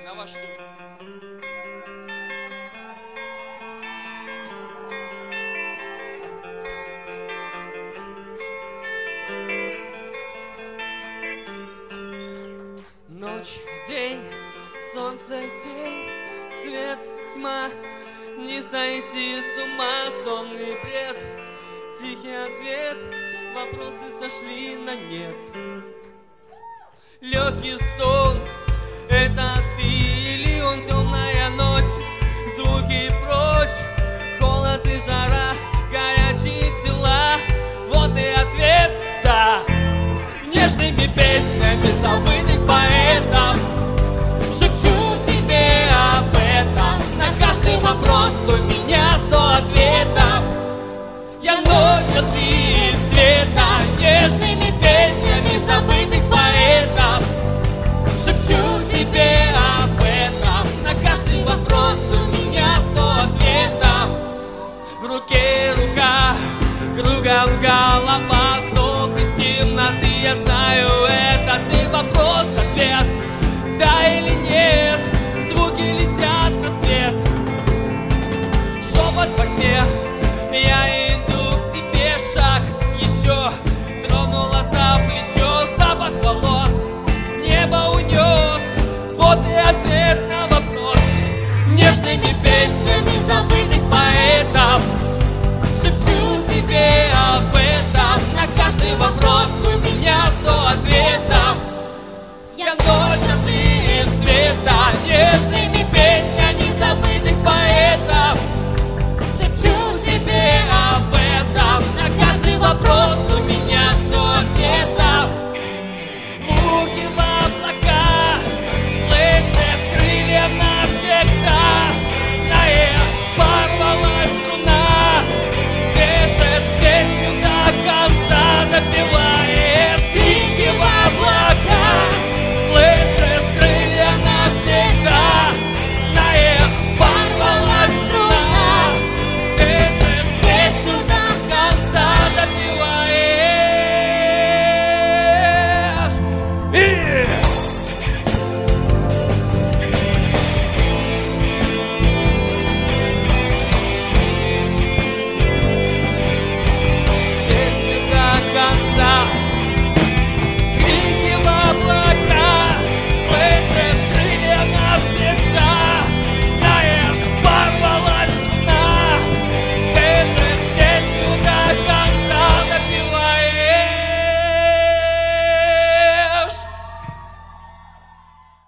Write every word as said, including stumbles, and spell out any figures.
на ваш суд. Ночь, день, солнце, тень, свет, тьма, не сойти с ума, сонный бред, тихий ответ, вопросы сошли на нет. Легкий стон, это ты или он, темная ночь, звуки прочь, холод и жара, горячие тела, вот и ответ, да. Нежными песнями забытых поэтов шепчу тебе об этом. На каждый вопрос у меня сто ответов. Я ночь, а ты света. Нежными песнями забытых поэтов шепчу тебе об этом. На каждый вопрос у меня сто ответов. В руке рука, кругом голова, зов из темноты. Я знаю, это ты, вопрос, ответ, да или нет. Звуки летят на свет. Шепот во сне, я иду к тебе, шаг еще, тронула за плечо, запах волос, небо унес, вот и ответ на вопрос. Нежными песнями